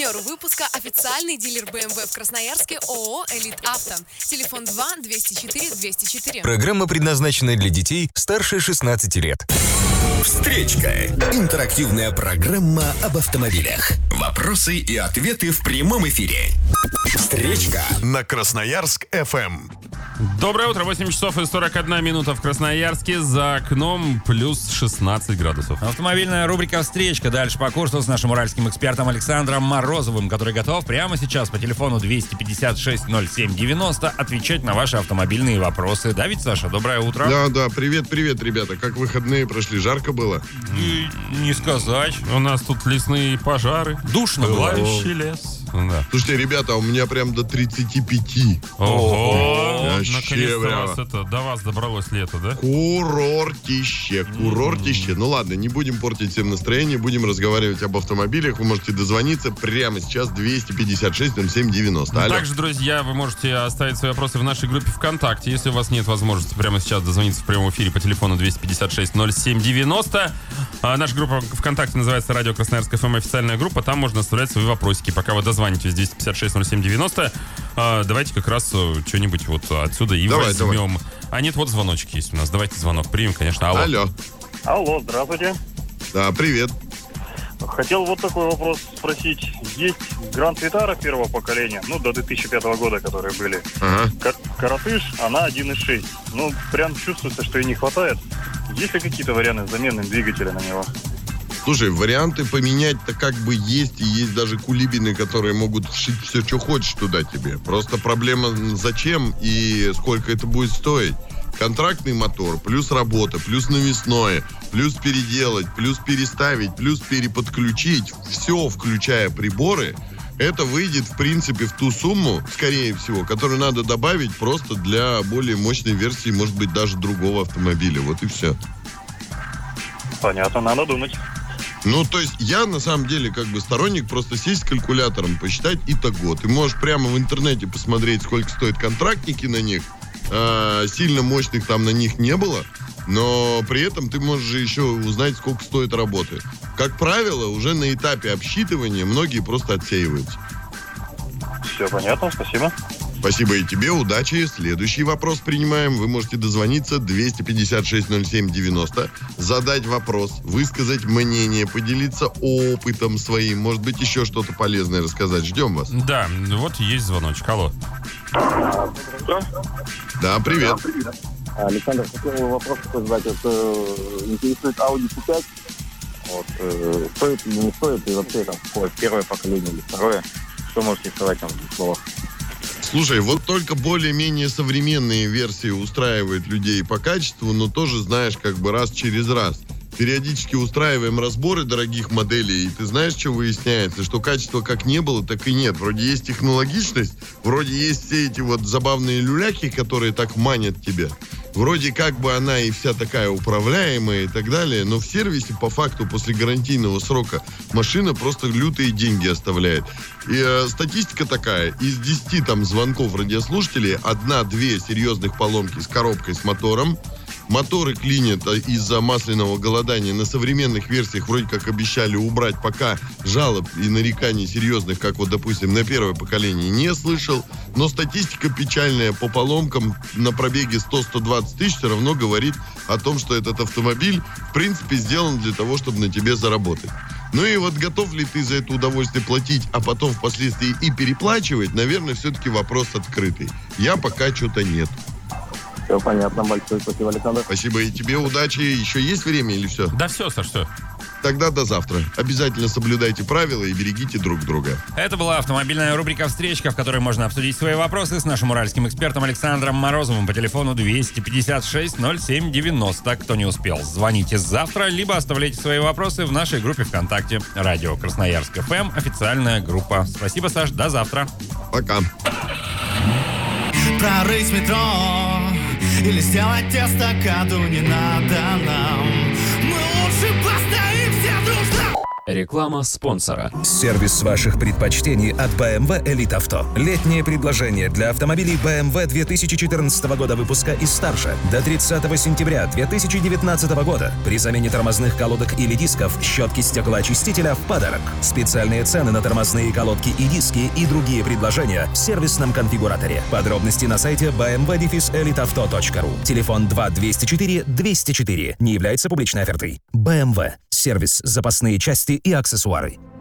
Партнер выпуска – официальный дилер BMW в Красноярске ООО «Элит Авто». Телефон 2-204-204. Программа предназначена для детей старше 16 лет. Встречка. Интерактивная программа об автомобилях. Вопросы и ответы в прямом эфире. Встречка на Красноярск ФМ. Доброе утро, 8 часов и 41 минута в Красноярске. За окном плюс 16 градусов. Автомобильная рубрика «Встречка». Дальше по курсу с нашим уральским экспертом Александром Морозовым, который готов прямо сейчас по телефону 256-07-90 отвечать на ваши автомобильные вопросы. Да, ведь, Саша? Доброе утро. Да, привет, ребята. Как выходные прошли? Жарко было? Не сказать. У нас тут лесные пожары. Душно было. Пылающий лес. Да. Слушайте, ребята, у меня прям до 35. Ого! Вообще, Наконец-то до вас добралось лето, да? Курортище. Ну ладно, не будем портить всем настроение, будем разговаривать об автомобилях. Вы можете дозвониться прямо сейчас 256-07-90. Алло. Также, друзья, вы можете оставить свои вопросы в нашей группе ВКонтакте. Если у вас нет возможности прямо сейчас дозвониться в прямом эфире по телефону 256-07-90. Наша группа ВКонтакте называется «Радио Красноярск ФМ», официальная группа. Там можно оставлять свои вопросики. Пока вы дозвонитесь 256-07-90, давайте как раз что-нибудь вот отсюда и возьмем. Давай. А нет, вот звоночек есть у нас. Давайте звонок примем, конечно. Алло. Алло, здравствуйте. Да, привет. Хотел вот такой вопрос спросить. Есть Гранд Витара первого поколения, до 2005 года, которые были. Ага. Коротыш, она 1.6. Прям чувствуется, что ей не хватает. Есть ли какие-то варианты замены двигателя на него? Слушай, варианты поменять-то как бы есть, и есть даже кулибины, которые могут вшить все, что хочешь туда тебе. Просто проблема зачем и сколько это будет стоить. Контрактный мотор, плюс работа, плюс навесное, плюс переделать, плюс переставить, плюс переподключить, все, включая приборы, это выйдет, в принципе, в ту сумму, скорее всего, которую надо добавить просто для более мощной версии, может быть, даже другого автомобиля. Вот и все. Понятно, надо думать. То есть я, на самом деле, сторонник просто сесть с калькулятором, посчитать итого. Ты можешь прямо в интернете посмотреть, сколько стоят контрактники на них. Сильно мощных там на них не было, но при этом ты можешь еще узнать, сколько стоит работы. Как правило, уже на этапе обсчитывания многие просто отсеиваются. Все понятно, спасибо. Спасибо и тебе, удачи. Следующий вопрос принимаем. Вы можете дозвониться 256-07-90, задать вопрос, высказать мнение, поделиться опытом своим, может быть, еще что-то полезное рассказать. Ждем вас. Да, вот есть звоночек. Алло. Да, привет. Александр, хотел вопрос такой задать. Интересует Audi Q5. Стоит или не стоит, и вообще там какое первое поколение или второе? Что можете сказать там в словах? Слушай, вот только более-менее современные версии устраивают людей по качеству, но тоже, знаешь, раз через раз. Периодически устраиваем разборы дорогих моделей, и ты знаешь, что выясняется? Что качества как не было, так и нет. Вроде есть технологичность, вроде есть все эти вот забавные люляки, которые так манят тебя. Вроде она и вся такая управляемая и так далее, но в сервисе по факту после гарантийного срока машина просто лютые деньги оставляет. И статистика такая: из 10 звонков радиослушателей 1-2 серьезных поломки с коробкой, с мотором. Моторы клинят из-за масляного голодания. На современных версиях вроде как обещали убрать, пока жалоб и нареканий серьезных, как допустим, на первое поколение, не слышал. Но статистика печальная по поломкам на пробеге 100-120 тысяч все равно говорит о том, что этот автомобиль, в принципе, сделан для того, чтобы на тебе заработать. И готов ли ты за это удовольствие платить, а потом впоследствии и переплачивать, наверное, все-таки вопрос открытый. Я пока что-то нет. Все понятно, большое спасибо, Александр. Спасибо и тебе, удачи. Еще есть время или все? Да все, Саш, все. Тогда до завтра. Обязательно соблюдайте правила и берегите друг друга. Это была автомобильная рубрика «Встречка», в которой можно обсудить свои вопросы с нашим уральским экспертом Александром Морозовым по телефону 256-07-90. Кто не успел, звоните завтра, либо оставляйте свои вопросы в нашей группе ВКонтакте. Радио Красноярск ФМ, официальная группа. Спасибо, Саш, до завтра. Пока. Прорыть метро или сделать эстакаду не надо нам. Мы лучше постоим все дружно. Реклама спонсора. Сервис ваших предпочтений от BMW Elite Auto. Летнее предложение для автомобилей BMW 2014 года выпуска и старше. До 30 сентября 2019 года при замене тормозных колодок или дисков щетки стеклоочистителя в подарок. Специальные цены на тормозные колодки и диски и другие предложения в сервисном конфигураторе. Подробности на сайте bmw-eliteauto.ru. Телефон 2-204-204. Не является публичной офертой. BMW. Сервис, запасные части и аксессуары.